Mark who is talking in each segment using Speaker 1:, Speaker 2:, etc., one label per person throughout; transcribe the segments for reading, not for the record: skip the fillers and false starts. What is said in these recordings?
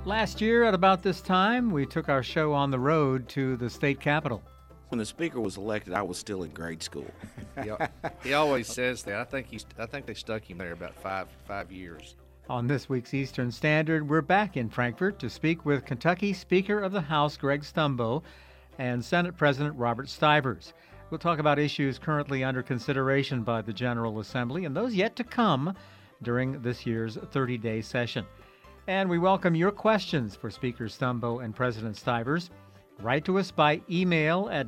Speaker 1: Last year, at about this time, we took our show on the road to the state capitol.
Speaker 2: When the speaker was elected, I was still in grade school.
Speaker 3: He always says that. I think they stuck him there about five years.
Speaker 1: On this week's Eastern Standard, we're back in Frankfort to speak with Kentucky Speaker of the House Greg Stumbo and Senate President Robert Stivers. We'll talk about issues currently under consideration by the General Assembly and those yet to come during this year's 30-day session. And we welcome your questions for Speaker Stumbo and President Stivers. Write to us by email at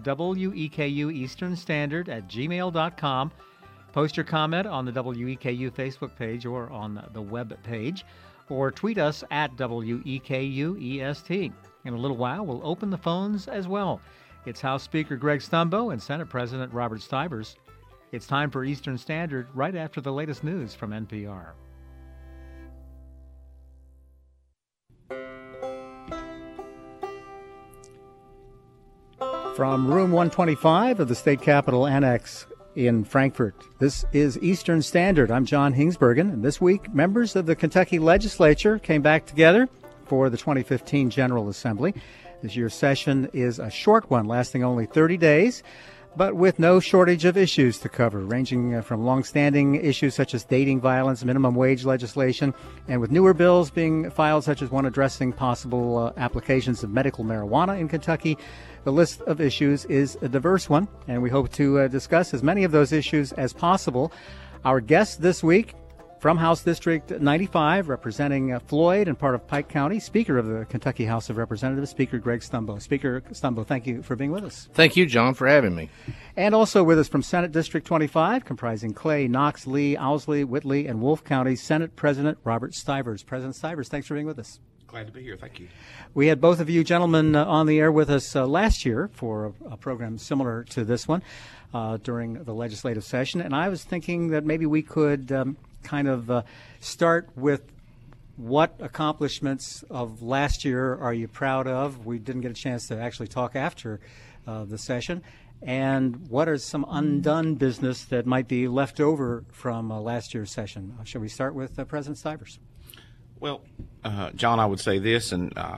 Speaker 1: wekueasternstandard@gmail.com. Post your comment on the WEKU Facebook page or on the web page, or tweet us at WEKUEST. In a little while, we'll open the phones as well. It's House Speaker Greg Stumbo and Senate President Robert Stivers. It's time for Eastern Standard right after the latest news from NPR. From Room 125 of the State Capitol Annex in Frankfort, this is Eastern Standard. I'm John Hingsbergen, and this week, members of the Kentucky Legislature came back together for the 2015 General Assembly. This year's session is a short one, lasting only 30 days, but with no shortage of issues to cover, ranging from long-standing issues such as dating violence, minimum wage legislation, and with newer bills being filed, such as one addressing possible applications of medical marijuana in Kentucky. The list of issues is a diverse one, and we hope to discuss as many of those issues as possible. Our guest this week, from House District 95, representing Floyd and part of Pike County, Speaker of the Kentucky House of Representatives, Speaker Greg Stumbo. Speaker Stumbo, thank you for being with us.
Speaker 3: Thank you, John, for having me.
Speaker 1: And also with us from Senate District 25, comprising Clay, Knox, Lee, Owsley, Whitley, and Wolfe County, Senate President Robert Stivers. President Stivers, thanks for being with us.
Speaker 2: Glad to be here. Thank you.
Speaker 1: We had both of you gentlemen on the air with us last year for a program similar to this one during the legislative session. And I was thinking that maybe we could start with what accomplishments of last year are you proud of? We didn't get a chance to actually talk after the session. And what are some undone business that might be left over from last year's session? Shall we start with President Stivers?
Speaker 2: Well, John, I would say this, and I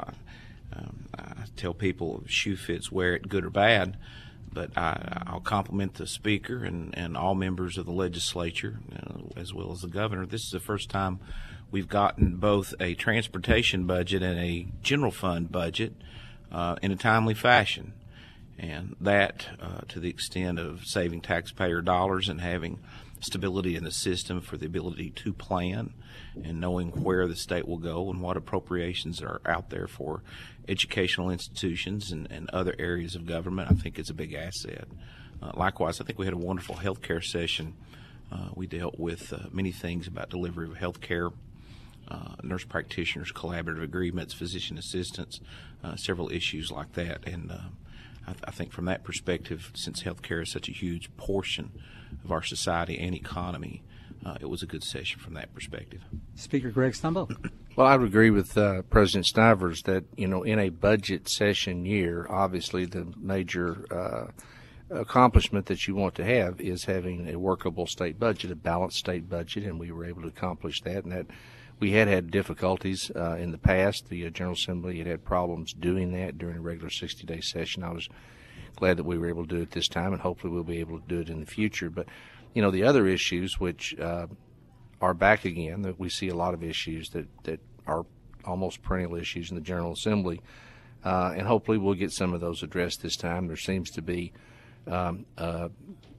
Speaker 2: tell people if shoe fits, wear it, good or bad. But I'll compliment the Speaker and all members of the legislature, as well as the governor. This is the first time we've gotten both a transportation budget and a general fund budget in a timely fashion. And that, to the extent of saving taxpayer dollars and having stability in the system for the ability to plan and knowing where the state will go and what appropriations are out there for educational institutions and other areas of government, I think it's a big asset. Likewise, I think we had a wonderful health care session. We dealt with many things about delivery of health care, nurse practitioners, collaborative agreements, physician assistants, several issues like that. And I think from that perspective, since health care is such a huge portion of our society and economy, it was a good session from that perspective.
Speaker 1: Speaker Greg Stumbo.
Speaker 3: Well, I would agree with President Stivers that, in a budget session year, obviously the major accomplishment that you want to have is having a workable state budget, a balanced state budget, and we were able to accomplish that. And that we had difficulties in the past. The General Assembly had problems doing that during a regular 60-day session. I was glad that we were able to do it this time, and hopefully we'll be able to do it in the future. But, the other issues which are back again, that we see a lot of issues that are almost perennial issues in the General Assembly, and hopefully we'll get some of those addressed this time. There seems to be a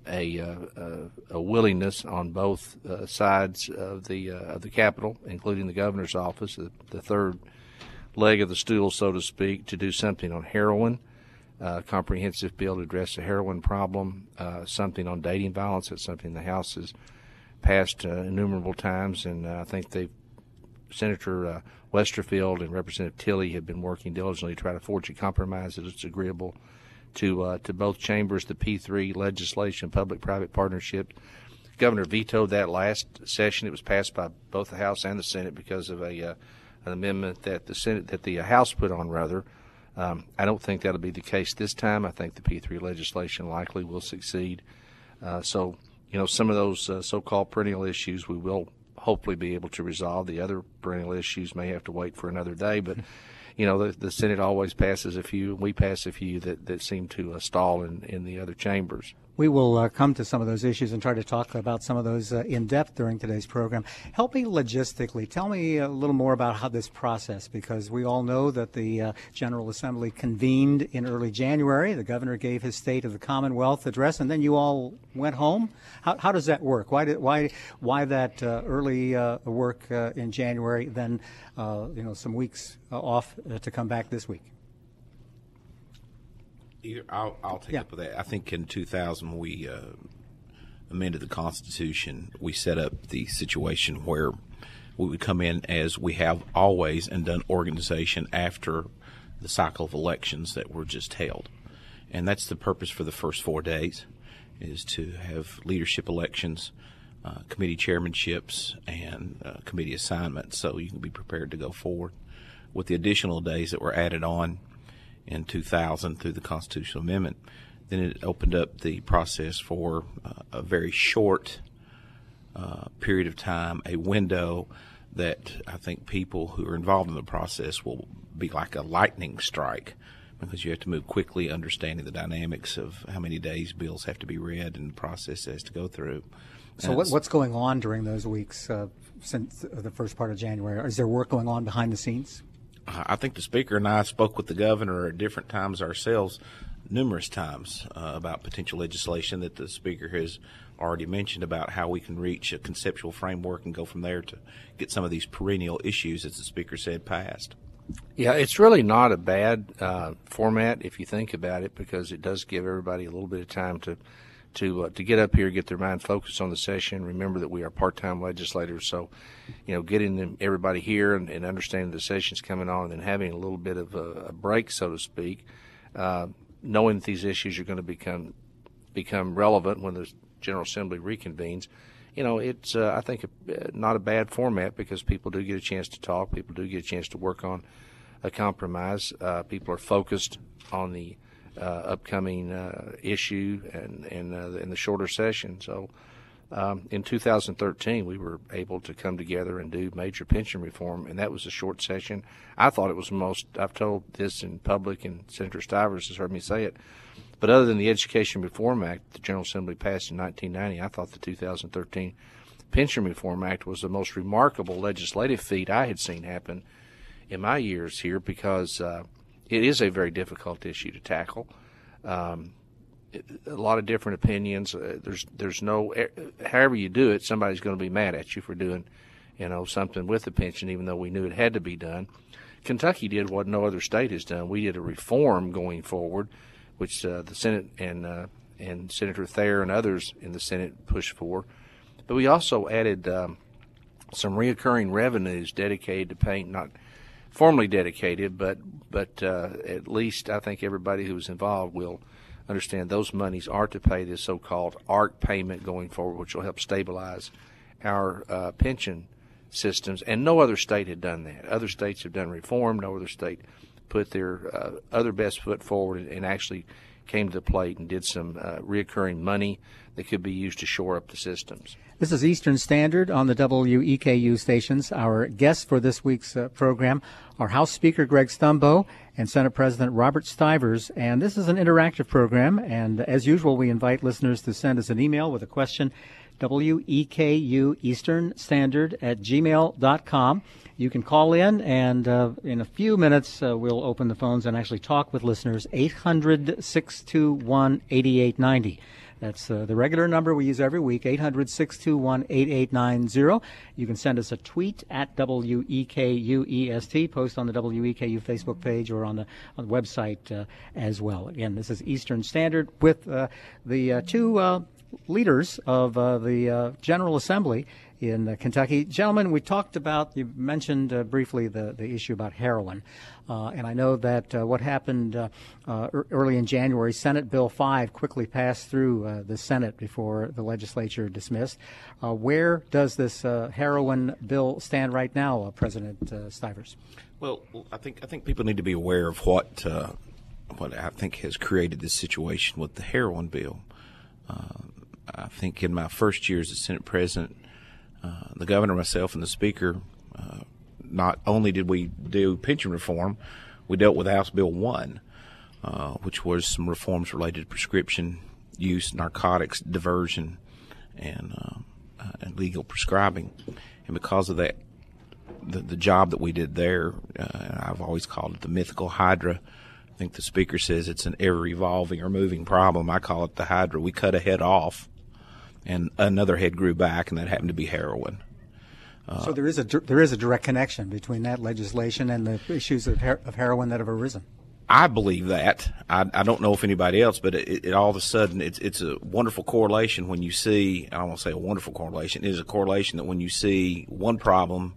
Speaker 3: willingness on both sides of the Capitol, including the governor's office, the third leg of the stool, so to speak, to do something on heroin. Comprehensive bill to address the heroin problem, something on dating violence. That's something the House has passed innumerable times, and I think Senator Westerfield and Representative Tilley have been working diligently to try to forge a compromise that is agreeable to both chambers. The P3 legislation, public-private partnership, the governor vetoed that last session. It was passed by both the House and the Senate because of an amendment that the House put on, rather. I don't think that'll be the case this time. I think the P3 legislation likely will succeed. So some of those so-called perennial issues we will hopefully be able to resolve. The other perennial issues may have to wait for another day, but the Senate always passes a few. We pass a few that seem to stall in the other chambers.
Speaker 1: We will come to some of those issues and try to talk about some of those in depth during today's program. Help me logistically. Tell me a little more about how this process, because we all know that the General Assembly convened in early January. The governor gave his State of the Commonwealth address, and then you all went home. How does that work? Why that early work in January, then some weeks off to come back this week?
Speaker 2: I'll take up with that. I think in 2000 when we amended the Constitution, we set up the situation where we would come in as we have always and done organization after the cycle of elections that were just held. And that's the purpose for the first 4 days, is to have leadership elections, committee chairmanships, and committee assignments so you can be prepared to go forward. With the additional days that were added on in 2000 through the constitutional amendment, then it opened up the process for a very short period of time, a window that I think people who are involved in the process will be like a lightning strike, because you have to move quickly, understanding the dynamics of how many days bills have to be read and the process has to go through.
Speaker 1: So what's going on during those weeks since the first part of January? Is there work going on behind the scenes?
Speaker 2: I think the Speaker and I spoke with the governor at different times ourselves, numerous times, about potential legislation that the Speaker has already mentioned about how we can reach a conceptual framework and go from there to get some of these perennial issues, as the Speaker said, passed.
Speaker 3: Yeah, it's really not a bad format if you think about it, because it does give everybody a little bit of time to get up here, get their mind focused on the session. Remember that we are part-time legislators, so getting everybody here and understanding the session's coming on, and then having a little bit of a break, so to speak, knowing that these issues are going to become relevant when the General Assembly reconvenes. It's I think not a bad format, because people do get a chance to talk, people do get a chance to work on a compromise. People are focused on the upcoming issue and in the shorter session. So in 2013, we were able to come together and do major pension reform, and that was a short session. I thought it was the most, I've told this in public, and Senator Stivers has heard me say it, but other than the Education Reform Act the General Assembly passed in 1990, I thought the 2013 Pension Reform Act was the most remarkable legislative feat I had seen happen in my years here, because it is a very difficult issue to tackle. A lot of different opinions. There's no, however you do it, somebody's going to be mad at you for doing, something with the pension, even though we knew it had to be done. Kentucky did what no other state has done. We did a reform going forward, which the Senate and Senator Thayer and others in the Senate pushed for. But we also added some reoccurring revenues dedicated to paying, not formally dedicated, but at least I think everybody who was involved will understand those monies are to pay this so-called ARC payment going forward, which will help stabilize our pension systems. And no other state had done that. Other states have done reform. No other state put their other best foot forward and actually came to the plate and did some reoccurring money that could be used to shore up the systems.
Speaker 1: This is Eastern Standard on the WEKU stations. Our guests for this week's program are House Speaker Greg Stumbo and Senate President Robert Stivers. And this is an interactive program. And as usual, we invite listeners to send us an email with a question, WEKU Eastern Standard at gmail.com. You can call in, and in a few minutes, we'll open the phones and actually talk with listeners. 800-621-8890. That's the regular number we use every week, 800-621-8890. You can send us a tweet at WEKUEST, post on the WEKU Facebook page or on the website as well. Again, this is Eastern Standard with the two leaders of the General Assembly in Kentucky. Gentlemen, we talked about, you mentioned briefly the issue about heroin. And I know that what happened early in January, Senate Bill 5 quickly passed through the Senate before the legislature dismissed. Where does this heroin bill stand right now, President Stivers?
Speaker 2: Well, I think people need to be aware of what I think has created this situation with the heroin bill. I think in my first year as the Senate President, The governor, myself, and the speaker, not only did we do pension reform, we dealt with House Bill 1, which was some reforms related to prescription use, narcotics, diversion, and legal prescribing. And because of that, the job that we did there, I've always called it the mythical Hydra. I think the speaker says it's an ever-evolving or moving problem. I call it the Hydra. We cut a head off, and another head grew back, and that happened to be heroin.
Speaker 1: So there is a direct connection between that legislation and the issues of heroin that have arisen.
Speaker 2: I believe that. I don't know if anybody else, but it all of a sudden it's a wonderful correlation when you see. I don't want to say a wonderful correlation. It is a correlation that when you see one problem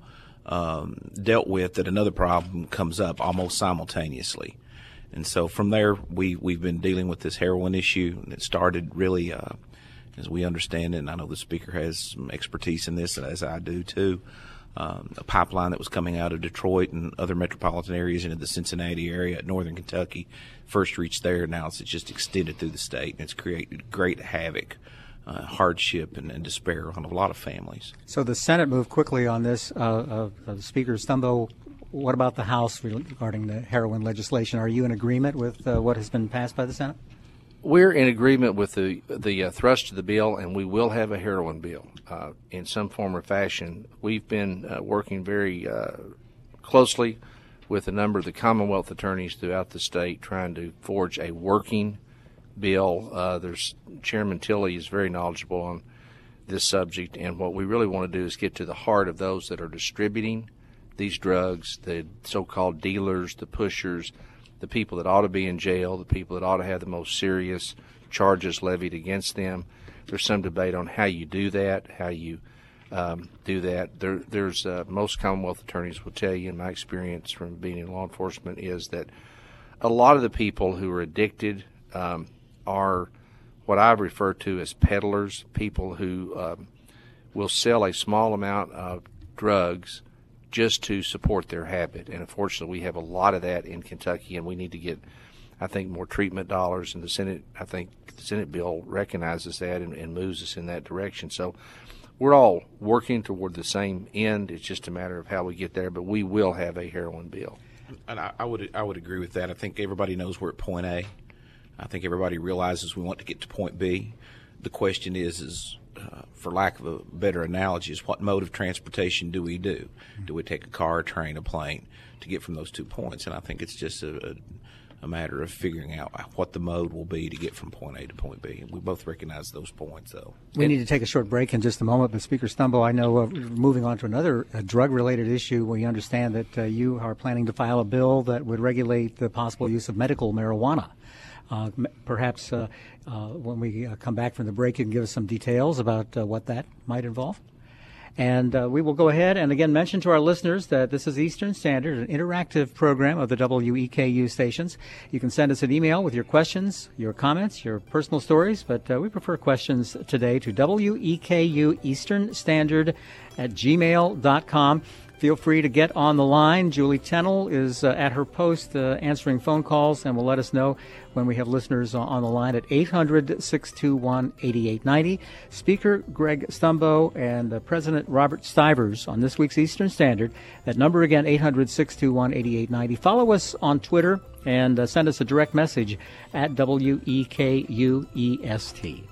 Speaker 2: dealt with, that another problem comes up almost simultaneously. And so from there, we've been dealing with this heroin issue, and it started really, as we understand it, and I know the speaker has some expertise in this, as I do too, a pipeline that was coming out of Detroit and other metropolitan areas into the Cincinnati area at northern Kentucky first reached there. Now it's just extended through the state, and it's created great havoc, hardship, and despair on a lot of families.
Speaker 1: So the Senate moved quickly on this. Speaker Stumbo, what about the House regarding the heroin legislation? Are you in agreement with what has been passed by the Senate?
Speaker 3: We're in agreement with the thrust of the bill, and we will have a heroin bill in some form or fashion. We've been working very closely with a number of the Commonwealth attorneys throughout the state, trying to forge a working bill. There's Chairman Tilley is very knowledgeable on this subject, and what we really want to do is get to the heart of those that are distributing these drugs, the so-called dealers, the pushers, the people that ought to be in jail, the people that ought to have the most serious charges levied against them. There's some debate on how you do that, how you do that. There's most Commonwealth attorneys will tell you, in my experience from being in law enforcement, is that a lot of the people who are addicted are what I refer to as peddlers, people who will sell a small amount of drugs just to support their habit. And unfortunately, we have a lot of that in Kentucky, and we need to get, I think, more treatment dollars. And the Senate, I think the Senate bill recognizes that and moves us in that direction. So we're all working toward the same end. It's just a matter of how we get there, but we will have a heroin bill.
Speaker 2: And I would agree with that. I think everybody knows we're at point A. I think everybody realizes we want to get to point B. The question is for lack of a better analogy, is what mode of transportation do we do? Do we take a car, a train, a plane to get from those 2 points? And I think it's just a matter of figuring out what the mode will be to get from point A to point B. And we both recognize those points, though.
Speaker 1: We need to take a short break in just a moment, but Speaker Stumbo, I know moving on to another drug-related issue, we understand that you are planning to file a bill that would regulate the possible use of medical marijuana. Perhaps when we come back from the break, you can give us some details about what that might involve. And we will go ahead and again mention to our listeners that this is Eastern Standard, an interactive program of the WEKU stations. You can send us an email with your questions, your comments, your personal stories, but we prefer questions today to WEKU Eastern Standard at gmail.com. Feel free to get on the line. Julie Tennell is at her post answering phone calls and will let us know when we have listeners on the line at 800-621-8890. Speaker Greg Stumbo and President Robert Stivers on this week's Eastern Standard. That number again, 800-621-8890. Follow us on Twitter and send us a direct message at WEKUEST.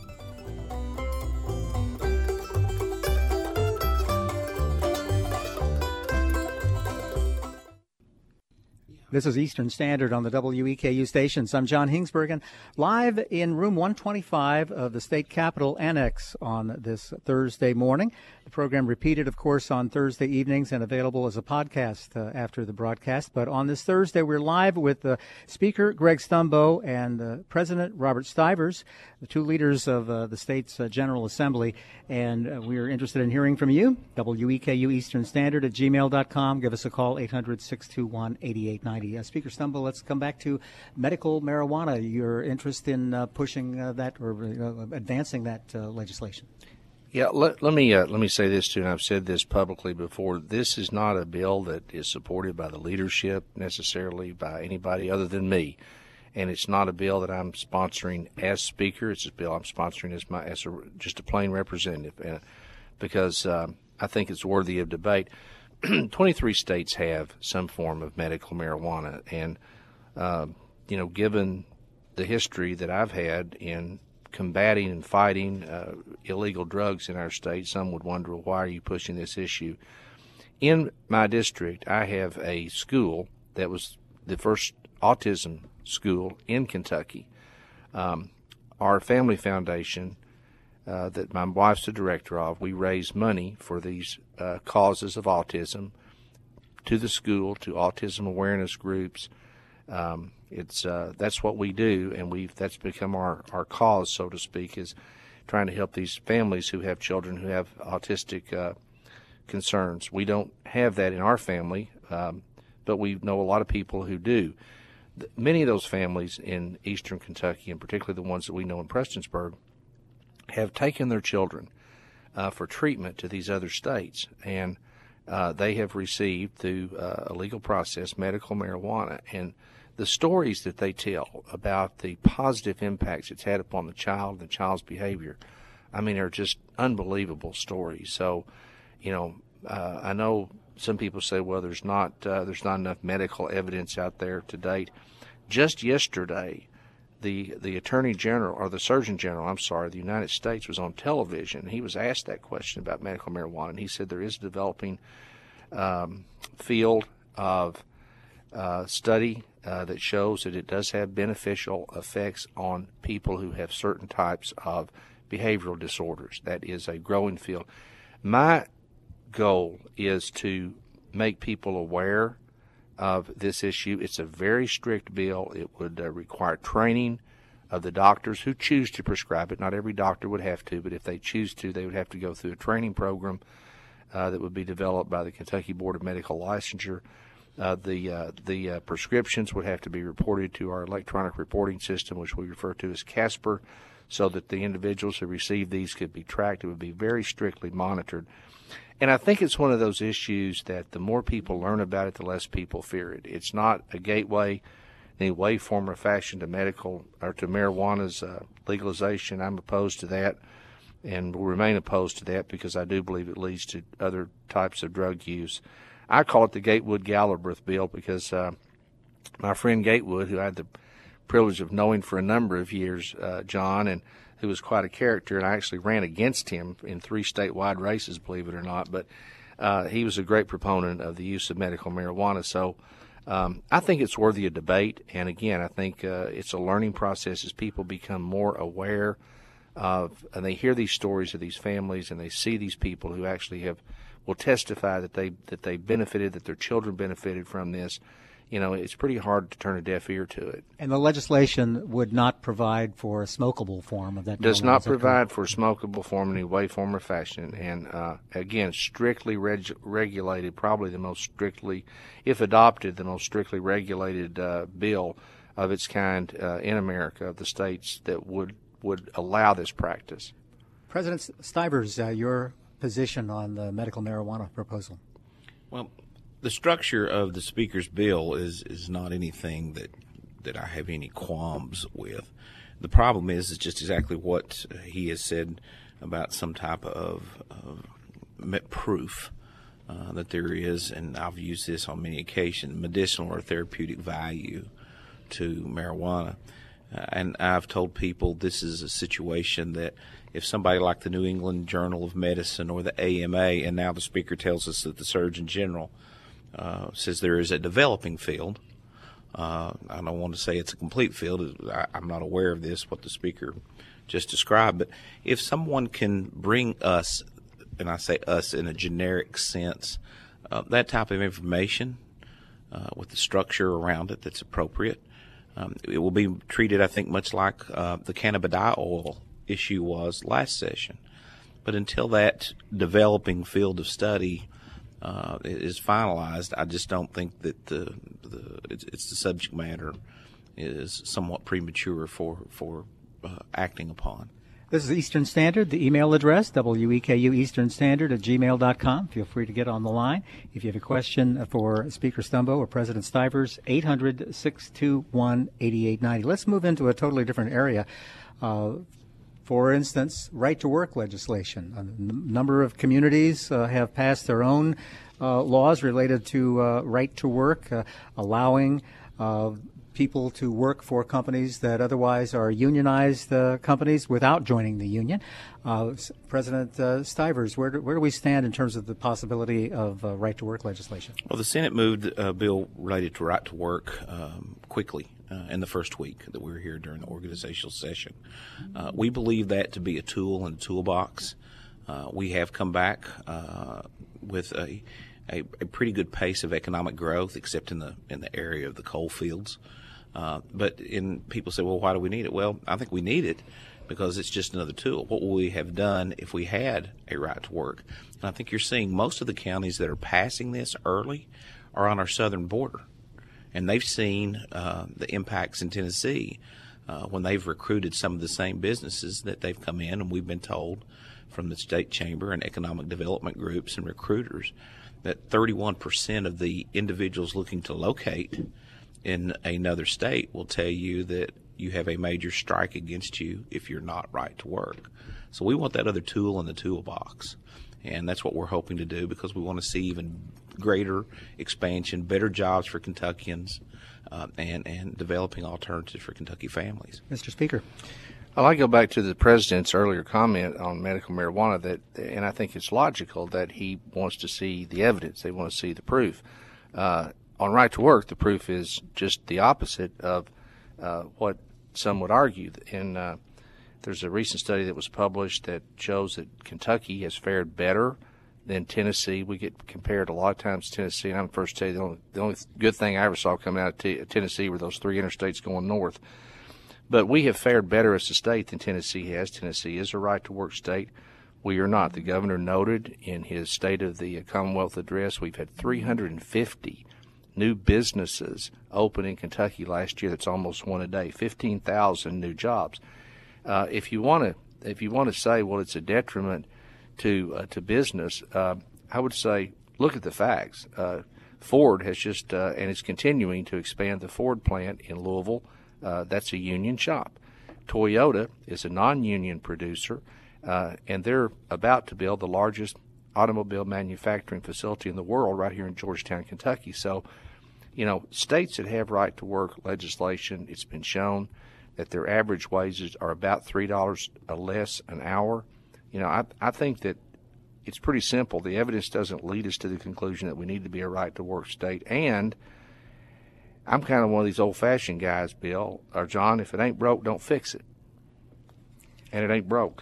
Speaker 1: This is Eastern Standard on the WEKU stations. I'm John Hingsbergen, live in room 125 of the State Capitol Annex on this Thursday morning. The program repeated, of course, on Thursday evenings and available as a podcast after the broadcast. But on this Thursday, we're live with Speaker Greg Stumbo and President Robert Stivers, the two leaders of the state's General Assembly. And we are interested in hearing from you. WEKU Eastern Standard at gmail.com. Give us a call, 800-621-8890. Speaker Stumbo, let's come back to medical marijuana. Your interest in pushing that or advancing that legislation.
Speaker 3: Yeah, let me say this too, and I've said this publicly before. This is not a bill that is supported by the leadership necessarily, by anybody other than me, and it's not a bill that I'm sponsoring as Speaker. It's a bill I'm sponsoring as just a plain representative. And because I think it's worthy of debate. 23 states have some form of medical marijuana, and given the history that I've had in combating and fighting illegal drugs in our state, some would wonder, why are you pushing this issue? In my district, I have a school that was the first autism school in Kentucky. Our family foundation that my wife's the director of, we raise money for these causes of autism to the school, to autism awareness groups. That's what we do, and that's become our cause, so to speak, is trying to help these families who have children who have autistic concerns. We don't have that in our family, but we know a lot of people who do. Many of those families in eastern Kentucky, and particularly the ones that we know in Prestonsburg, have taken their children for treatment to these other states, and they have received through a legal process medical marijuana. And the stories that they tell about the positive impacts it's had upon the child, the child's behavior, I mean, are just unbelievable stories. So, I know some people say, well, there's not enough medical evidence out there to date. Just yesterday, the Attorney General, or the Surgeon General, of the United States was on television. He was asked that question about medical marijuana, and he said there is a developing field of study that shows that it does have beneficial effects on people who have certain types of behavioral disorders. That is a growing field. My goal is to make people aware of this issue. It's a very strict bill. It would require training of the doctors who choose to prescribe it. Not every doctor would have to, but if they choose to, they would have to go through a training program that would be developed by the Kentucky Board of Medical Licensure. The prescriptions would have to be reported to our electronic reporting system, which we refer to as CASPR, so that the individuals who receive these could be tracked. It would be very strictly monitored. And I think it's one of those issues that the more people learn about it, the less people fear it. It's not a gateway in any way, form, or fashion to medical or to marijuana's legalization. I'm opposed to that and will remain opposed to that because I do believe it leads to other types of drug use. I call it the Gatewood-Galbraith bill because my friend Gatewood, who I had the privilege of knowing for a number of years, John, and who was quite a character, and I actually ran against him in 3 statewide races, believe it or not, but he was a great proponent of the use of medical marijuana. So I think it's worthy of debate, and again, I think it's a learning process as people become more aware of, and they hear these stories of these families, and they see these people who actually will testify that they benefited, that their children benefited from this. It's pretty hard to turn a deaf ear to it.
Speaker 1: And the legislation would not provide for a smokable form of that.
Speaker 3: Does not provide for a smokable form in any way, form, or fashion. And again, strictly regulated, probably the most strictly, if adopted, the most strictly regulated bill of its kind in America, of the states that would allow this practice.
Speaker 1: President Stivers, your position on the medical marijuana proposal?
Speaker 2: Well, the structure of the Speaker's bill is not anything that I have any qualms with. The problem is just exactly what he has said about some type of proof that there is, and I've used this on many occasions, medicinal or therapeutic value to marijuana. And I've told people this is a situation that if somebody like the New England Journal of Medicine or the AMA, and now the Speaker tells us that the Surgeon General says there is a developing field. I don't want to say it's a complete field. I'm not aware of this, what the Speaker just described. But if someone can bring us, and I say us in a generic sense, that type of information with the structure around it that's appropriate, it will be treated, I think, much like the cannabidiol issue was last session. But until that developing field of study is finalized, I just don't think that it's the subject matter is somewhat premature for acting upon.
Speaker 1: This is Eastern Standard. The email address, WEKU Eastern Standard @gmail.com. Feel free to get on the line. If you have a question for Speaker Stumbo or President Stivers, 800-621-8890. Let's move into a totally different area. For instance, right-to-work legislation. A number of communities have passed their own laws related to right to work, allowing people to work for companies that otherwise are unionized companies without joining the union. President Stivers, where do we stand in terms of the possibility of right-to-work legislation?
Speaker 2: Well, the Senate moved a bill related to right to work quickly in the first week that we were here during the organizational session. We believe that to be a tool in the toolbox. We have come back with a pretty good pace of economic growth, except in the area of the coal fields. But people say, well, why do we need it? Well, I think we need it because it's just another tool. What would we have done if we had a right to work? And I think you're seeing most of the counties that are passing this early are on our southern border. And they've seen the impacts in Tennessee when they've recruited some of the same businesses that they've come in, and we've been told from the state chamber and economic development groups and recruiters that 31% of the individuals looking to locate in another state will tell you that you have a major strike against you if you're not right to work. So we want that other tool in the toolbox, and that's what we're hoping to do because we want to see even greater expansion, better jobs for Kentuckians, and developing alternatives for Kentucky families.
Speaker 1: Mr. Speaker.
Speaker 3: I'd like to go back to the president's earlier comment on medical marijuana, and I think it's logical that he wants to see the evidence. They want to see the proof. On right to work, the proof is just the opposite of what some would argue. And there's a recent study that was published that shows that Kentucky has fared better than Tennessee. We get compared a lot of times to Tennessee. And I'm the first to tell you the only good thing I ever saw coming out of Tennessee were those 3 interstates going north. But we have fared better as a state than Tennessee has. Tennessee is a right-to-work state. We are not. The governor noted in his State of the Commonwealth address we've had 350 new businesses open in Kentucky last year. That's almost one a day. 15,000 new jobs. If you want to say, well, it's a detriment to business, I would say look at the facts. Ford has just and is continuing to expand the Ford plant in Louisville. That's a union shop. Toyota is a non-union producer, and they're about to build the largest automobile manufacturing facility in the world right here in Georgetown, Kentucky. So, states that have right-to-work legislation, it's been shown that their average wages are about $3 less an hour. I think that it's pretty simple. The evidence doesn't lead us to the conclusion that we need to be a right-to-work state, and I'm kind of one of these old-fashioned guys, Bill, or John, if it ain't broke, don't fix it. And it ain't broke.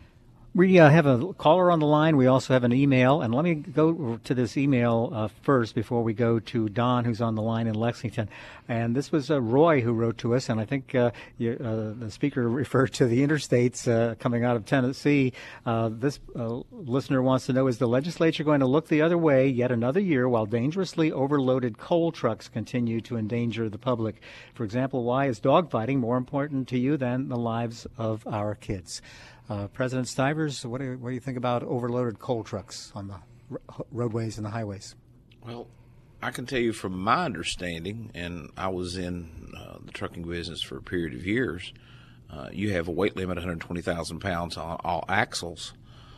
Speaker 1: We have a caller on the line. We also have an email. And let me go to this email first before we go to Don, who's on the line in Lexington. And this was Roy who wrote to us. And I think the speaker referred to the interstates coming out of Tennessee. This listener wants to know, is the legislature going to look the other way yet another year while dangerously overloaded coal trucks continue to endanger the public? For example, why is dogfighting more important to you than the lives of our kids? President Stivers, what do you think about overloaded coal trucks on the roadways and the highways?
Speaker 2: Well, I can tell you from my understanding, and I was in the trucking business for a period of years, you have a weight limit of 120,000 pounds on all axles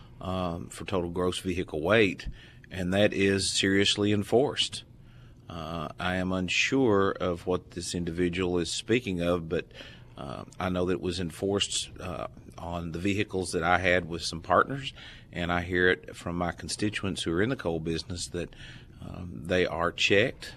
Speaker 2: for total gross vehicle weight, and that is seriously enforced. I am unsure of what this individual is speaking of, but I know that it was enforced on the vehicles that I had with some partners, and I hear it from my constituents who are in the coal business that they are checked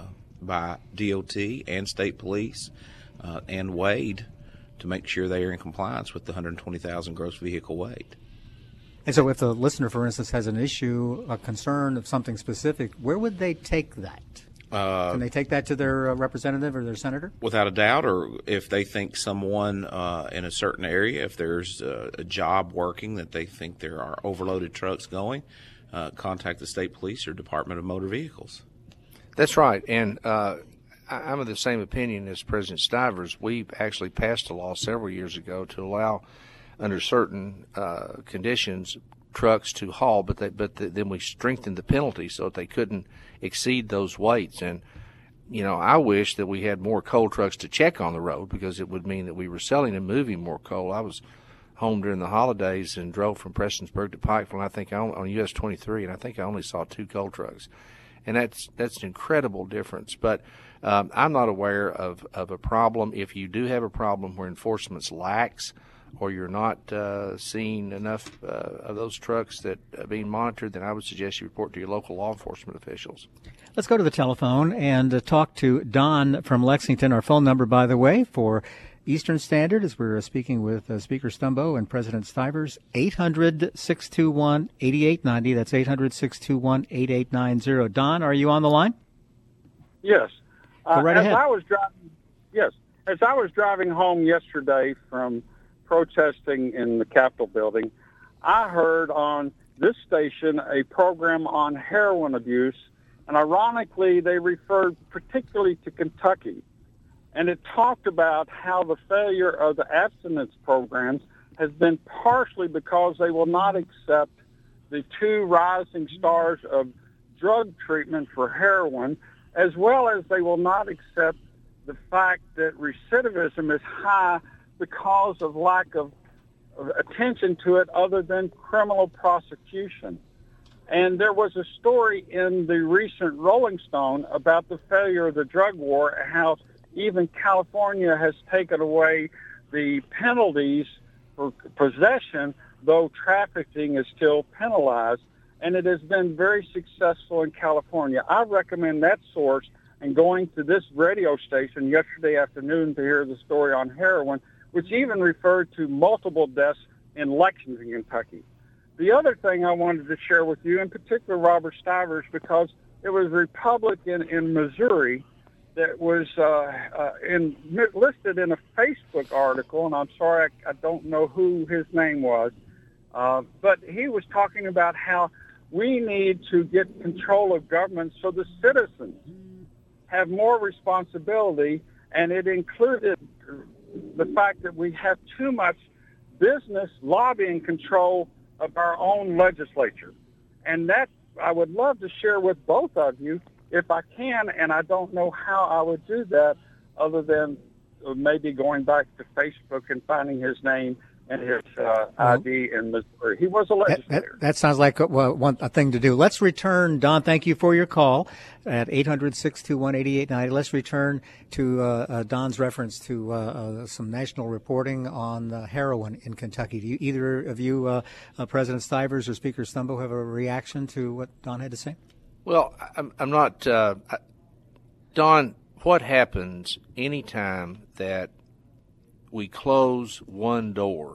Speaker 2: by DOT and state police and weighed to make sure they are in compliance with the 120,000 gross vehicle weight.
Speaker 1: And so if the listener, for instance, has an issue, a concern of something specific, where would they take that? Can they take that to their representative or their senator? Without
Speaker 2: a doubt, or if they think someone in a certain area, if there's a job working that they think there are overloaded trucks going, contact the state police or Department of Motor Vehicles.
Speaker 3: That's right, and I'm of the same opinion as President Stivers. We actually passed a law several years ago to allow, under certain conditions, trucks to haul, but then we strengthened the penalty so that they couldn't exceed those weights. And I wish that we had more coal trucks to check on the road, because it would mean that we were selling and moving more coal. I was home during the holidays and drove from Prestonsburg to Pikeville. I think on US 23, and I think I only saw 2 coal trucks, and that's an incredible difference. But I'm not aware of a problem. If you do have a problem where enforcement's lax, or you're not seeing enough of those trucks that are being monitored, then I would suggest you report to your local law enforcement officials.
Speaker 1: Let's go to the telephone and talk to Don from Lexington. Our phone number, by the way, for Eastern Standard, as we're speaking with Speaker Stumbo and President Stivers, 800-621-8890. That's 800-621-8890. Don, are you on the line?
Speaker 4: Yes.
Speaker 1: Go right ahead.
Speaker 4: As I was driving home yesterday from protesting in the Capitol building, I heard on this station a program on heroin abuse, and ironically, they referred particularly to Kentucky. And it talked about how the failure of the abstinence programs has been partially because they will not accept the 2 rising stars of drug treatment for heroin, as well as they will not accept the fact that recidivism is high because of lack of attention to it other than criminal prosecution. And there was a story in the recent Rolling Stone about the failure of the drug war and how even California has taken away the penalties for possession, though trafficking is still penalized, and it has been very successful in California. I recommend that source and going to this radio station yesterday afternoon to hear the story on heroin, which even referred to multiple deaths in Lexington, Kentucky. The other thing I wanted to share with you, in particular Robert Stivers, because it was a Republican in Missouri that was listed in a Facebook article, and I'm sorry I don't know who his name was, but he was talking about how we need to get control of government so the citizens have more responsibility, and it included the fact that we have too much business lobbying control of our own legislature. And that I would love to share with both of you if I can, and I don't know how I would do that other than maybe going back to Facebook and finding his name and his ID in Missouri. He was a legislator.
Speaker 1: That sounds like a thing to do. Let's return, Don, thank you for your call at 800-621-8890. Let's return to Don's reference to some national reporting on heroin in Kentucky. Do either of you, President Stivers or Speaker Stumbo, have a reaction to what Don had to say?
Speaker 3: Well, I'm not Don, what happens anytime that we close one door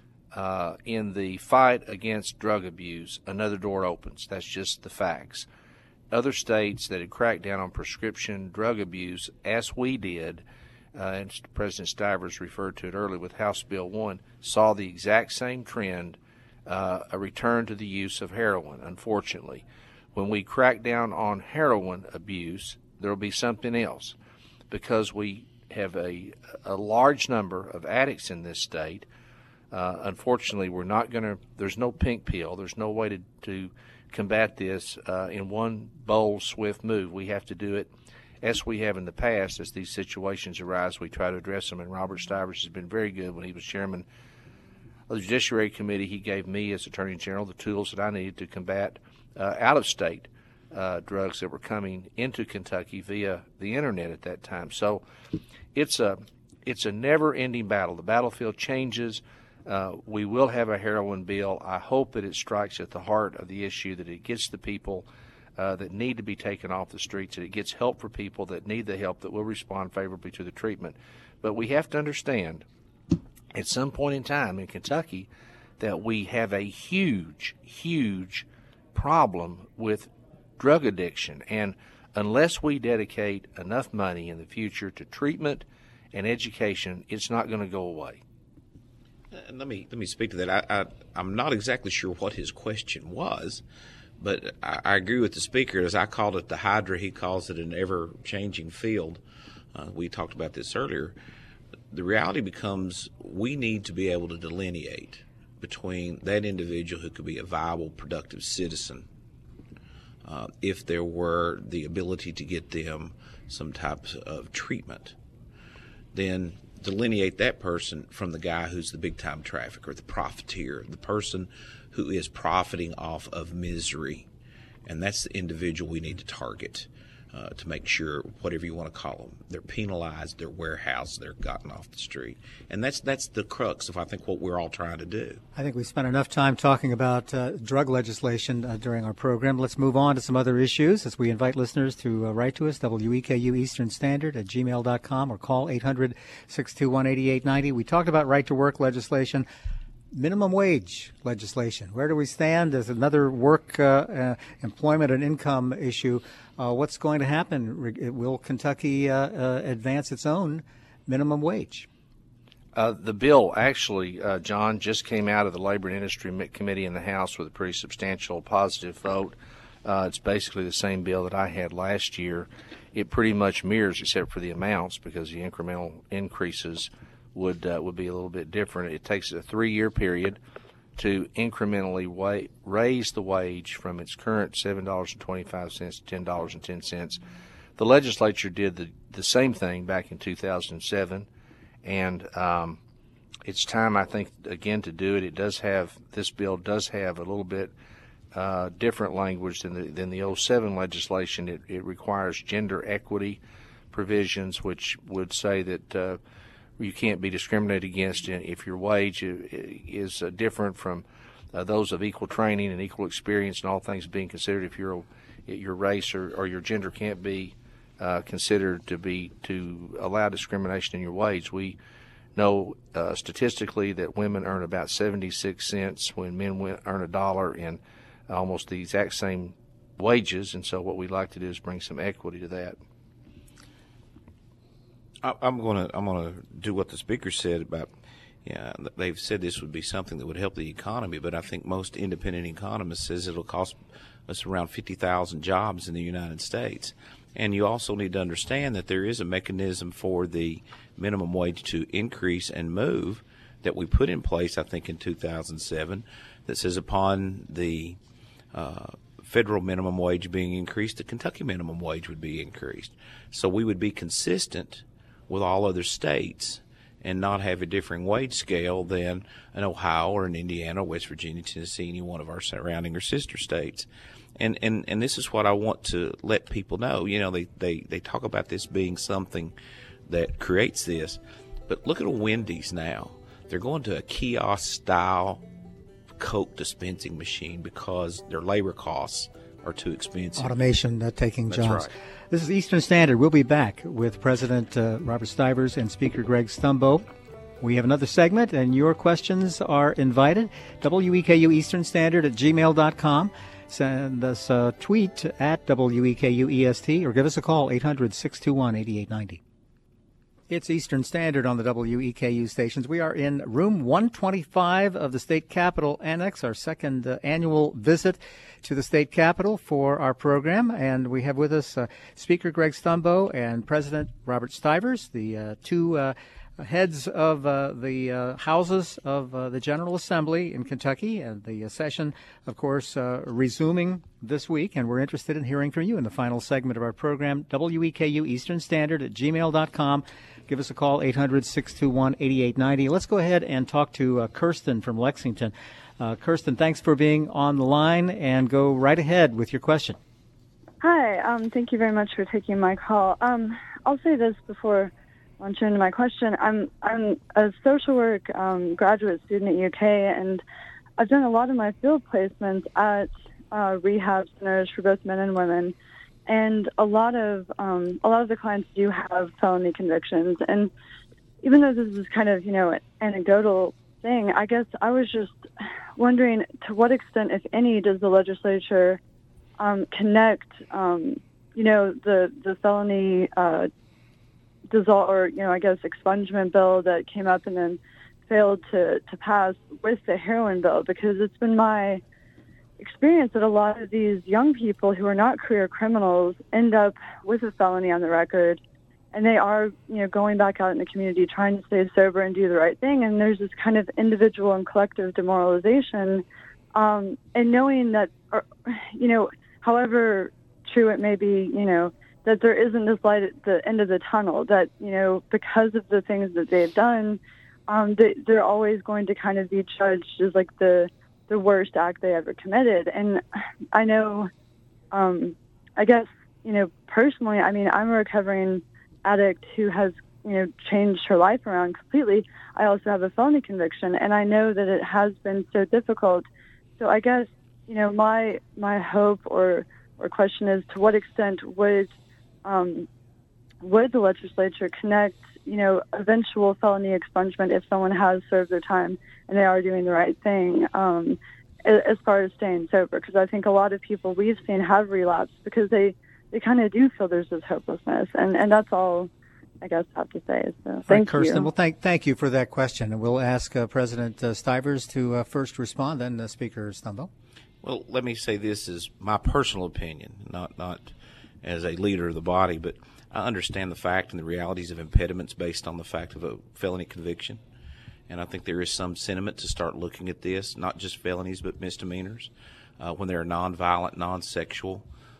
Speaker 3: in the fight against drug abuse, another door opens. That's just the facts. Other states that had cracked down on prescription drug abuse, as we did, and President Stivers referred to it earlier with House Bill 1, saw the exact same trend, a return to the use of heroin, unfortunately. When we crack down on heroin abuse, there will be something else, because we have a large number of addicts in this state. Unfortunately, we're not going to, there's no pink pill. There's no way to combat this in one bold, swift move. We have to do it as we have in the past. As these situations arise, we try to address them. And Robert Stivers has been very good. When he was chairman of the Judiciary Committee, he gave me, as Attorney General, the tools that I needed to combat out-of-state drugs that were coming into Kentucky via the internet at that time. So it's a never-ending battle. The battlefield changes. We will have a heroin bill. I hope that it strikes at the heart of the issue, that it gets the people that need to be taken off the streets, that it gets help for people that need the help, that will respond favorably to the treatment. But we have to understand, at some point in time in Kentucky, that we have a huge, huge problem with drug addiction, and unless we dedicate enough money in the future to treatment and education, it's not going to go away.
Speaker 2: Let me speak to that. I'm not exactly sure what his question was, but I agree with the speaker. As I called it the hydra, he calls it an ever-changing field. We talked about this earlier. The reality becomes we need to be able to delineate between that individual who could be a viable, productive citizen if there were the ability to get them some types of treatment. Then delineate that person from the guy who's the big-time trafficker, the profiteer, the person who is profiting off of misery. And that's the individual we need to target to make sure, whatever you want to call them, they're penalized, they're warehoused, they're gotten off the street. And that's the crux of, I think, what we're all trying to do.
Speaker 1: I think we spent enough time talking about drug legislation during our program. Let's move on to some other issues as we invite listeners to write to us, WEKU Eastern Standard at gmail.com, or call 800-621-8890. We talked about right-to-work legislation. Minimum wage legislation. Where do we stand? There's another work, employment, and income issue. What's going to happen? Will Kentucky advance its own minimum wage?
Speaker 3: The bill actually, John, just came out of the Labor and Industry Committee in the House with a pretty substantial positive vote. It's basically the same bill that I had last year. It pretty much mirrors, except for the amounts, because the incremental increases would be a little bit different. It takes a 3-year period to incrementally raise the wage from its current $7.25 to $10.10. The legislature did the same thing back in 2007, and it's time, I think, again to do it. This bill does have a little bit different language than the 07 legislation. It requires gender equity provisions, which would say that you can't be discriminated against if your wage is different from those of equal training and equal experience and all things being considered. If your race or your gender can't be considered to allow discrimination in your wage. We know statistically that women earn about 76 cents when men earn $1 in almost the exact same wages, and so what we'd like to do is bring some equity to that.
Speaker 2: I'm gonna do what the speaker said about. Yeah, they've said this would be something that would help the economy, but I think most independent economists says it'll cost us around 50,000 jobs in the United States. And you also need to understand that there is a mechanism for the minimum wage to increase and move that we put in place, I think, in 2007, that says upon the federal minimum wage being increased, the Kentucky minimum wage would be increased. So we would be consistent with all other states and not have a differing wage scale than an Ohio or an Indiana, West Virginia, Tennessee, any one of our surrounding or sister states. And this is what I want to let people know. You know, they talk about this being something that creates this, but look at a Wendy's now. They're going to a kiosk-style Coke dispensing machine because their labor costs are too expensive.
Speaker 1: Automation taking jobs.
Speaker 2: That's right.
Speaker 1: This is Eastern Standard. We'll be back with President Robert Stivers and Speaker Greg Stumbo. We have another segment, and your questions are invited. WEKU Eastern Standard at gmail.com. Send us a tweet at WEKU EST or give us a call, 800-621-8890. It's Eastern Standard on the WEKU stations. We are in room 125 of the State Capitol Annex, our second annual visit to the State Capitol for our program. And we have with us Speaker Greg Stumbo and President Robert Stivers, the two heads of the houses of the General Assembly in Kentucky, and the session, of course, resuming this week. And we're interested in hearing from you in the final segment of our program. WEKU Eastern Standard at gmail.com. Give us a call, 800-621-8890. Let's go ahead and talk to Kirsten from Lexington. Kirsten, thanks for being on the line, and go right ahead with your question.
Speaker 5: Hi. Thank you very much for taking my call. I'll say this before launching into my question. I'm a social work graduate student at UK, and I've done a lot of my field placements at rehab centers for both men and women. And a lot of the clients do have felony convictions. And even though this is kind of, an anecdotal thing, I guess I was just wondering to what extent, if any, does the legislature connect, the felony dissolve, or, expungement bill that came up and then failed to pass with the heroin bill? Because it's been my experience that a lot of these young people who are not career criminals end up with a felony on the record, and they are, going back out in the community trying to stay sober and do the right thing. And there's this kind of individual and collective demoralization, and knowing that, however true it may be, that there isn't this light at the end of the tunnel, that, because of the things that they've done, they're always going to kind of be judged as like the worst act they ever committed. And I know, I guess, personally, I mean, I'm a recovering addict who has, changed her life around completely. I also have a felony conviction, and I know that it has been so difficult. So I guess, my hope or question is, to what extent would the legislature connect, eventual felony expungement if someone has served their time and they are doing the right thing, as far as staying sober? Because I think a lot of people we've seen have relapsed because they kind of do feel there's this hopelessness, and that's all I guess I have to say. So thank you.
Speaker 1: Kirsten, well, thank you for that question. And we'll ask President Stivers to first respond, then Speaker Stumbo.
Speaker 2: Well, let me say this is my personal opinion, not as a leader of the body, but I understand the fact and the realities of impediments based on the fact of a felony conviction. And I think there is some sentiment to start looking at this, not just felonies, but misdemeanors, when they're nonviolent, non-sexual,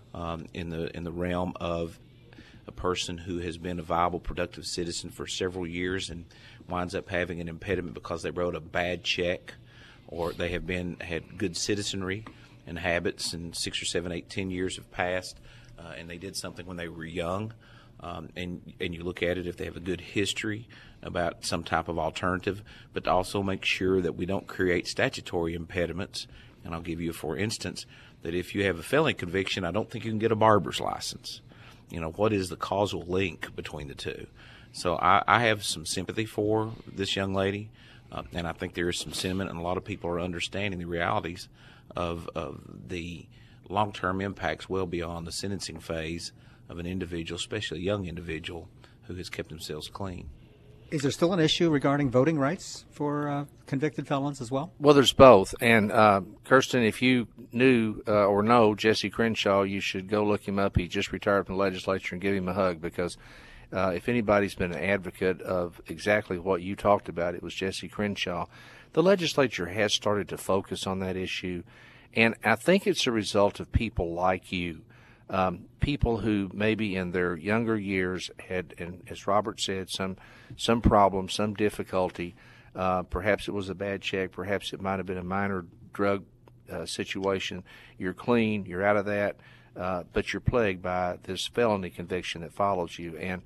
Speaker 2: in the realm of a person who has been a viable, productive citizen for several years and winds up having an impediment because they wrote a bad check, or they have had good citizenry and habits, and 6 or 7, 8, 10 years have passed, and they did something when they were young. And you look at it if they have a good history about some type of alternative, but to also make sure that we don't create statutory impediments. And I'll give you, for instance, that if you have a felony conviction, I don't think you can get a barber's license. What is the causal link between the two? So I have some sympathy for this young lady, and I think there is some sentiment, and a lot of people are understanding the realities of the long-term impacts well beyond the sentencing phase of an individual, especially a young individual who has kept themselves clean.
Speaker 1: Is there still an issue regarding voting rights for convicted felons as well?
Speaker 3: Well, there's both. And Kirsten, if you knew or know Jesse Crenshaw, you should go look him up. He just retired from the legislature, and give him a hug, because if anybody's been an advocate of exactly what you talked about, it was Jesse Crenshaw. The legislature has started to focus on that issue, and I think it's a result of people like you. People who maybe in their younger years had, and as Robert said, some problem, some difficulty. Perhaps it was a bad check. Perhaps it might have been a minor drug situation. You're clean. You're out of that. But you're plagued by this felony conviction that follows you. And,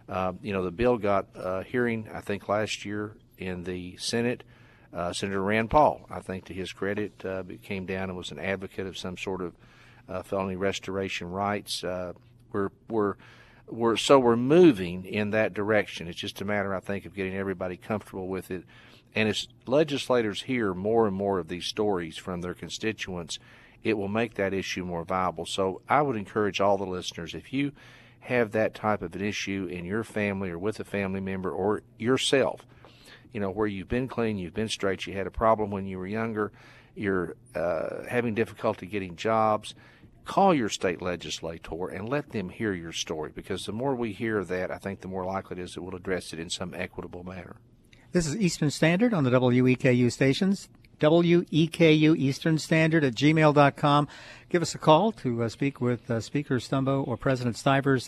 Speaker 3: the bill got a hearing, I think, last year in the Senate. Senator Rand Paul, I think, to his credit, came down and was an advocate of some sort of felony restoration rights. We're moving in that direction. It's just a matter, I think, of getting everybody comfortable with it. And as legislators hear more and more of these stories from their constituents, it will make that issue more viable. So I would encourage all the listeners, if you have that type of an issue in your family or with a family member or yourself, where you've been clean, you've been straight, you had a problem when you were younger, you're having difficulty getting jobs, call your state legislator and let them hear your story, because the more we hear that, I think the more likely it is that we'll address it in some equitable manner.
Speaker 1: This is Eastern Standard on the WEKU stations. WEKU Eastern Standard at gmail.com. Give us a call to speak with Speaker Stumbo or President Stivers,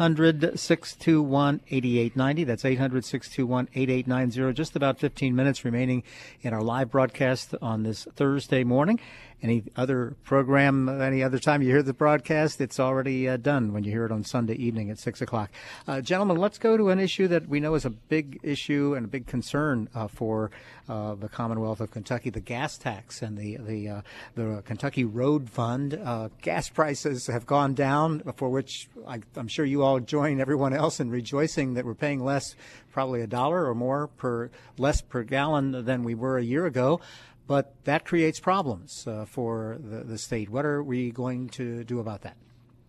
Speaker 1: 800-621-8890. That's 800-621-8890. Just about 15 minutes remaining in our live broadcast on this Thursday morning. Any other program, any other time you hear the broadcast, it's already done when you hear it on Sunday evening at 6 o'clock. Gentlemen, let's go to an issue that we know is a big issue and a big concern for the Commonwealth of Kentucky, the gas tax and the Kentucky Road Fund. Gas prices have gone down, for which I'm sure you all join everyone else in rejoicing that we're paying less, probably $1 or more less per gallon than we were a year ago. But that creates problems for the state. What are we going to do about that?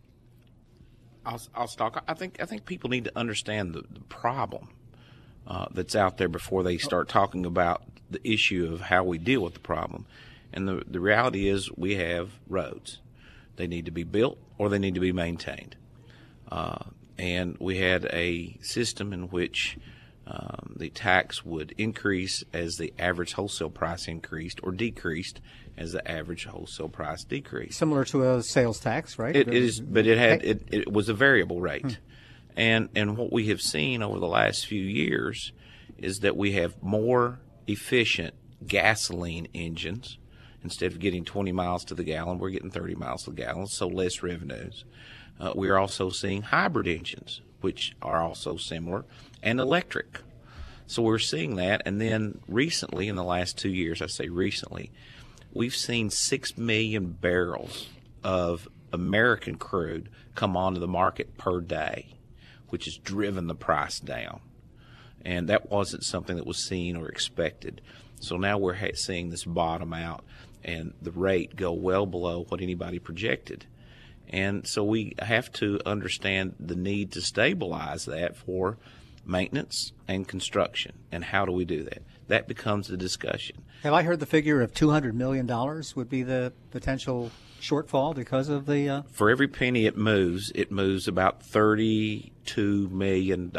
Speaker 2: I'll start. I think people need to understand the problem that's out there before they start talking about the issue of how we deal with the problem. And the reality is we have roads. They need to be built or they need to be maintained. And we had a system in which the tax would increase as the average wholesale price increased, or decreased as the average wholesale price decreased.
Speaker 1: Similar to a sales tax, right?
Speaker 2: It is, but it was a variable rate. And what we have seen over the last few years is that we have more efficient gasoline engines. Instead of getting 20 miles to the gallon, we're getting 30 miles to the gallon, so less revenues. We are also seeing hybrid engines, which are also similar, and electric. So we're seeing that. And then recently, in the last 2 years, I say recently, we've seen 6 million barrels of American crude come onto the market per day, which has driven the price down. And that wasn't something that was seen or expected. So now we're seeing this bottom out and the rate go well below what anybody projected. And so we have to understand the need to stabilize that for maintenance and construction. And how do we do that? That becomes the discussion.
Speaker 1: Have I heard the figure of $200 million would be the potential shortfall because of the...
Speaker 2: For every penny it moves about $32 million.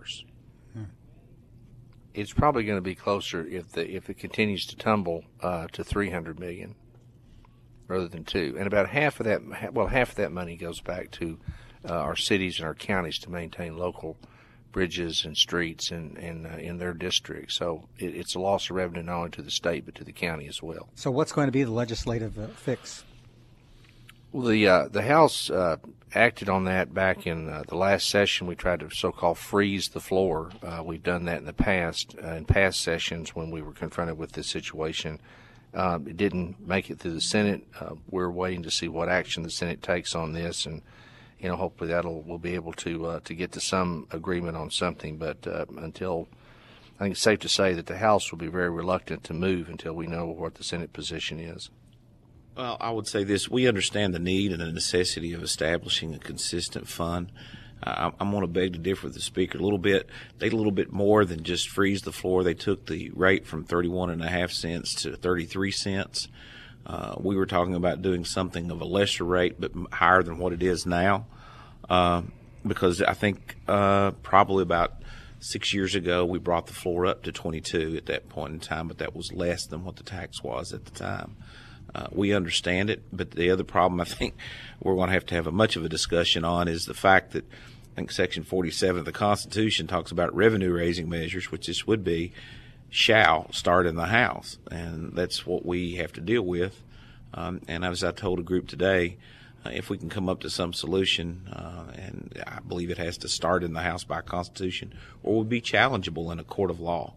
Speaker 3: It's probably going to be closer if it continues to tumble to $300 million rather than $2 million. And about half of that money goes back to our cities and our counties to maintain local bridges and streets in their districts. So it's a loss of revenue not only to the state but to the county as well.
Speaker 1: So what's going to be the legislative fix?
Speaker 3: Well, the House acted on that back in the last session. We tried to so-called freeze the floor. We've done that in the past, in past sessions when we were confronted with this situation. It didn't make it through the Senate. We're waiting to see what action the Senate takes on this, and hopefully we'll be able to get to some agreement on something. But until, I think it's safe to say that the House will be very reluctant to move until we know what the Senate position is.
Speaker 2: Well, I would say this. We understand the need and the necessity of establishing a consistent fund. I'm going to beg to differ with the Speaker a little bit. They did a little bit more than just freeze the floor. They took the rate from 31.5 cents to 33 cents. We were talking about doing something of a lesser rate but higher than what it is now, because I think probably about 6 years ago we brought the floor up to 22 at that point in time, but that was less than what the tax was at the time. We understand it, but the other problem I think we're going to have much of a discussion on is the fact that I think Section 47 of the Constitution talks about revenue-raising measures, which this would be, shall start in the House, and that's what we have to deal with. And as I told a group today, if we can come up to some solution, and I believe it has to start in the House by Constitution, or would be challengeable in a court of law.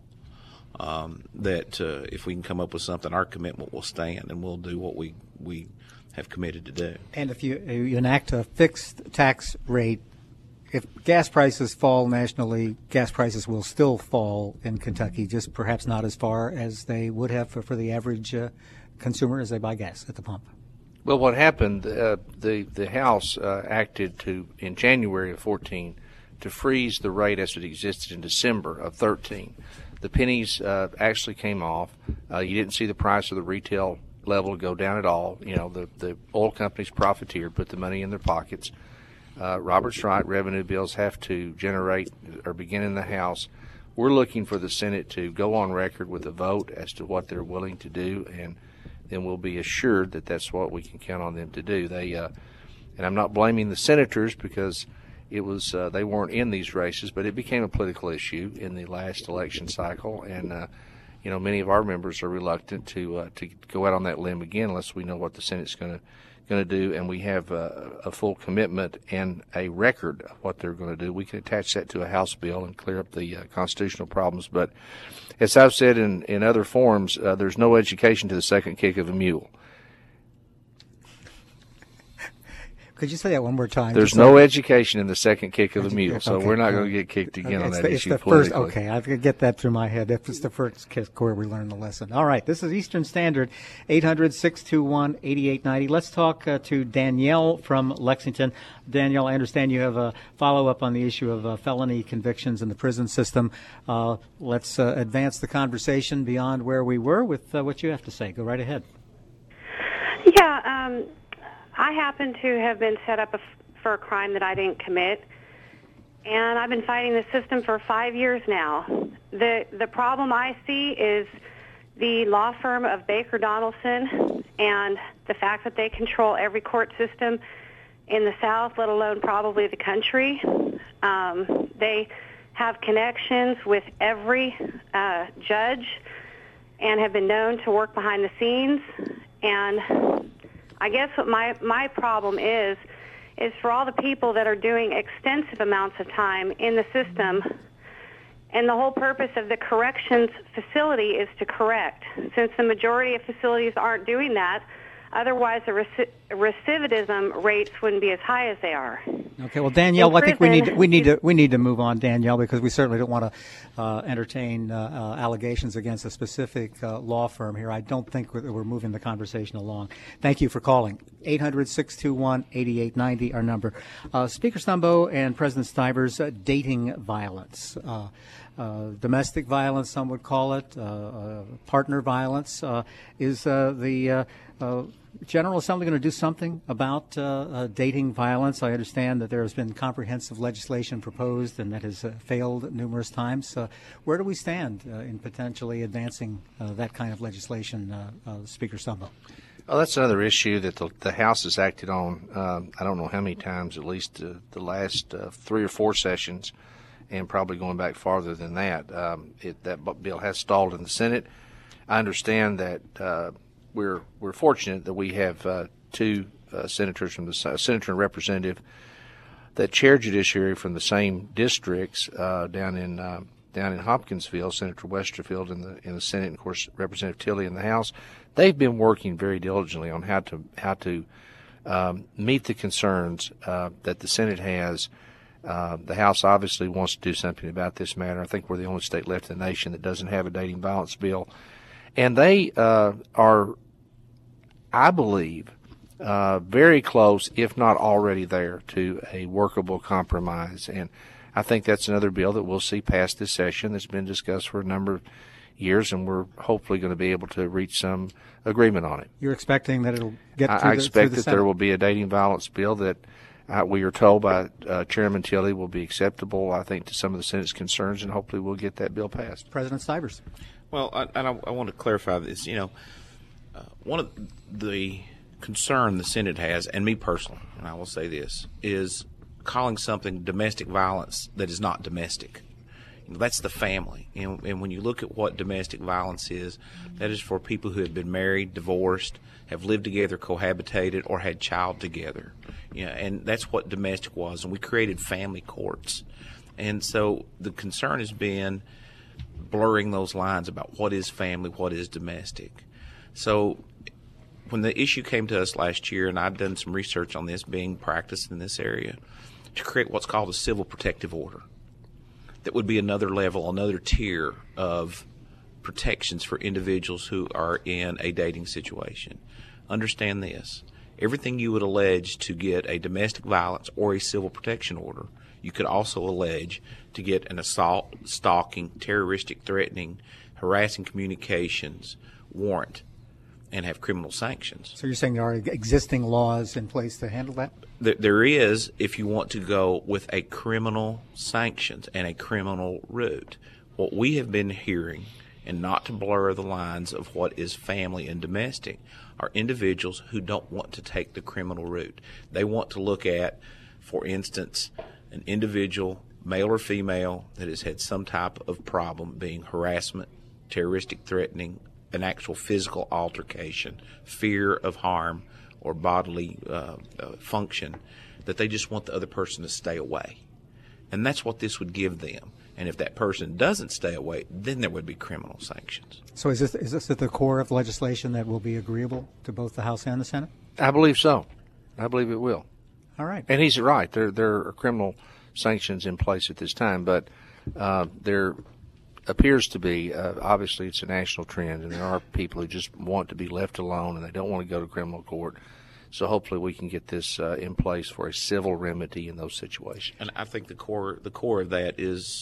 Speaker 2: That if we can come up with something, our commitment will stand, and we'll do what we have committed to do.
Speaker 1: And if you enact a fixed tax rate, if gas prices fall nationally, gas prices will still fall in Kentucky, just perhaps not as far as they would have for the average consumer as they buy gas at the pump.
Speaker 3: Well, what happened, the House acted in January of 2014 to freeze the rate as it existed in December of 2013. The pennies actually came off. You didn't see the price of the retail level go down at all. The oil companies profiteered, put the money in their pockets. Robert's right, revenue bills have to generate or begin in the House. We're looking for the Senate to go on record with a vote as to what they're willing to do, and then we'll be assured that that's what we can count on them to do. And I'm not blaming the senators because it was they weren't in these races, but it became a political issue in the last election cycle, and many of our members are reluctant to go out on that limb again unless we know what the Senate's going to do, and we have a full commitment and a record of what they're going to do. We can attach that to a House bill and clear up the constitutional problems. But as I've said in other forums, there's no education to the second kick of a mule.
Speaker 1: Could you say that one more time?
Speaker 3: There's no education in the second kick of the mule, so we're not going to get kicked again on that issue politically.
Speaker 1: Okay, I could get that through my head. It's the first kick where we learn the lesson. All right, this is Eastern Standard, 800-621-8890. Let's talk to Danielle from Lexington. Danielle, I understand you have a follow-up on the issue of felony convictions in the prison system. Let's advance the conversation beyond where we were with what you have to say. Go right ahead.
Speaker 6: I happen to have been set up for a crime that I didn't commit, and I've been fighting the system for 5 years now. The problem I see is the law firm of Baker Donaldson and the fact that they control every court system in the South, let alone probably the country. They have connections with every judge and have been known to work behind the scenes. And I guess what my problem is for all the people that are doing extensive amounts of time in the system, and the whole purpose of the corrections facility is to correct. Since the majority of facilities aren't doing that, otherwise the recidivism rates wouldn't be as high as they are.
Speaker 1: Okay, well, Danielle, I think we need to move on, Danielle, because we certainly don't want to entertain allegations against a specific law firm here. I don't think we're moving the conversation along. Thank you for calling. 800-621-8890, our number. Speaker Stumbo and President Stivers, dating violence. Domestic violence, some would call it, partner violence. Is the General Assembly going to do something about dating violence? I understand that there has been comprehensive legislation proposed and that has failed numerous times. Where do we stand in potentially advancing that kind of legislation, Speaker Stumbo?
Speaker 3: Well, that's another issue that the House has acted on, I don't know how many times, at least the last 3 or 4 sessions, and probably going back farther than that. That bill has stalled in the Senate. I understand that we're fortunate that we have 2 senators from the senator and representative that chair judiciary from the same districts down in Hopkinsville, Senator Westerfield in the Senate, and of course Representative Tilley in the House. They've been working very diligently on how to meet the concerns that the Senate has. The House obviously wants to do something about this matter. I think we're the only state left in the nation that doesn't have a dating violence bill. And they are, I believe, very close, if not already there, to a workable compromise. And I think that's another bill that we'll see passed this session that's been discussed for a number of years, and we're hopefully going to be able to reach some agreement on it.
Speaker 1: You're expecting that it'll get through
Speaker 3: I expect that
Speaker 1: Senate?
Speaker 3: there will be a dating violence bill that we are told by Chairman Tilley will be acceptable, I think, to some of the Senate's concerns, and hopefully we'll get that bill passed.
Speaker 1: President Stivers.
Speaker 2: Well, I want to clarify this. One of the concern the Senate has, and me personally, and I will say this, is calling something domestic violence that is not domestic. That's the family. And when you look at what domestic violence is, that is for people who have been married, divorced, have lived together, cohabitated, or had child together. And that's what domestic was. And we created family courts. And so the concern has been blurring those lines about what is family, what is domestic. So when the issue came to us last year, and I'd done some research on this being practiced in this area, to create what's called a civil protective order. That would be another level, another tier of protections for individuals who are in a dating situation. Understand this. Everything you would allege to get a domestic violence or a civil protection order, you could also allege to get an assault, stalking, terroristic threatening, harassing communications warrant and have criminal sanctions.
Speaker 1: So you're saying there are existing laws in place to handle that?
Speaker 2: There is, if you want to go with a criminal sanctions and a criminal route. What we have been hearing, and not to blur the lines of what is family and domestic, are individuals who don't want to take the criminal route. They want to look at, for instance, an individual, male or female, that has had some type of problem, being harassment, terroristic threatening, an actual physical altercation, fear of harm or bodily function, that they just want the other person to stay away. And that's what this would give them. And if that person doesn't stay away, then there would be criminal sanctions. So
Speaker 1: is this at the core of legislation that will be agreeable to both the House and the Senate?
Speaker 3: I believe so. I believe it will.
Speaker 1: All right.
Speaker 3: And he's right. There are criminal sanctions in place at this time, but there appears to be, obviously it's a national trend, and there are people who just want to be left alone and they don't want to go to criminal court. So hopefully we can get this in place for a civil remedy in those situations.
Speaker 2: And I think the core of that is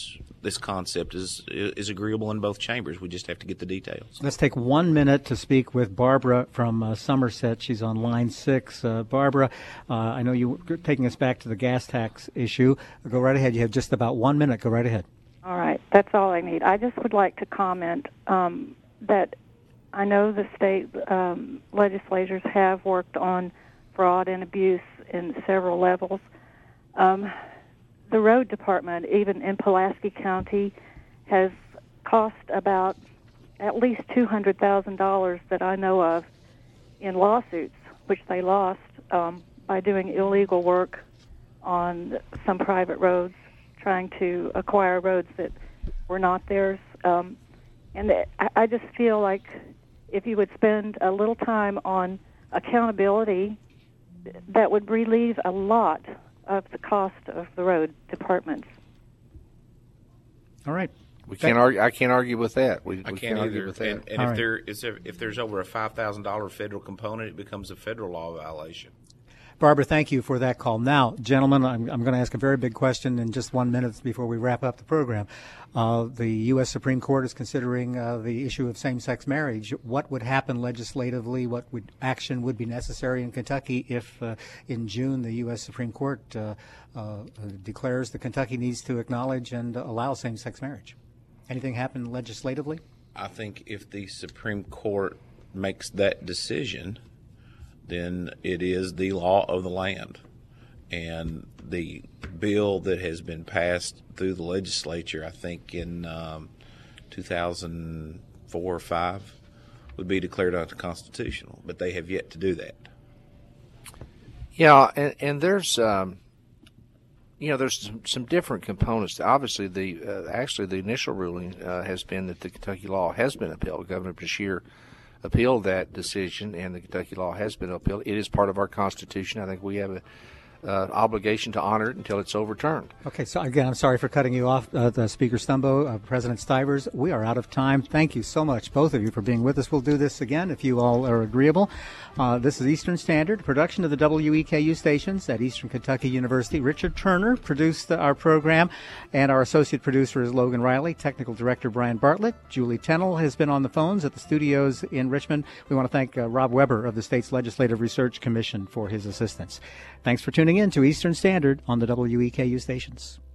Speaker 2: this concept is agreeable in both chambers. We just have to get the details.
Speaker 1: Let's take 1 minute to speak with Barbara from Somerset. She's on line 6. Barbara, I know you're taking us back to the gas tax issue. Go right ahead. You have just about 1 minute. Go right ahead.
Speaker 7: All right. That's all I need. I just would like to comment that I know the state legislatures have worked on fraud and abuse in several levels. The road department, even in Pulaski County, has cost about at least $200,000 that I know of in lawsuits, which they lost by doing illegal work on some private roads, trying to acquire roads that were not theirs. And I just feel like if you would spend a little time on accountability, that would relieve a lot of the cost of the road departments.
Speaker 1: All right.
Speaker 3: We can't argue. I can't argue with that.
Speaker 2: I can't argue with that. And
Speaker 1: All
Speaker 2: if there's over a $5,000 federal component, it becomes a federal law violation.
Speaker 1: Barbara, thank you for that call. Now, gentlemen, I'm going to ask a very big question in just 1 minute before we wrap up the program. The U.S. Supreme Court is considering the issue of same-sex marriage. What would happen legislatively? What action would be necessary in Kentucky if in June the U.S. Supreme Court declares that Kentucky needs to acknowledge and allow same-sex marriage? Anything happen legislatively?
Speaker 2: I think if the Supreme Court makes that decision, then it is the law of the land. And the bill that has been passed through the legislature, I think in 2004 or 5, would be declared unconstitutional. But they have yet to do that.
Speaker 3: Yeah, and there's there's some different components. Obviously, the initial ruling has been that the Kentucky law has been upheld. Governor Beshear appealed that decision, and the Kentucky law has been upheld. It is part of our Constitution. I think we have an obligation to honor it until it's overturned.
Speaker 1: Okay, so again, I'm sorry for cutting you off, Speaker Stumbo, President Stivers. We are out of time. Thank you so much, both of you, for being with us. We'll do this again if you all are agreeable. This is Eastern Standard, production of the WEKU stations at Eastern Kentucky University. Richard Turner produced our program, and our associate producer is Logan Riley, technical director Brian Bartlett. Julie Tennell has been on the phones at the studios in Richmond. We want to thank Rob Weber of the state's Legislative Research Commission for his assistance. Thanks for tuning in to Eastern Standard on the WEKU stations.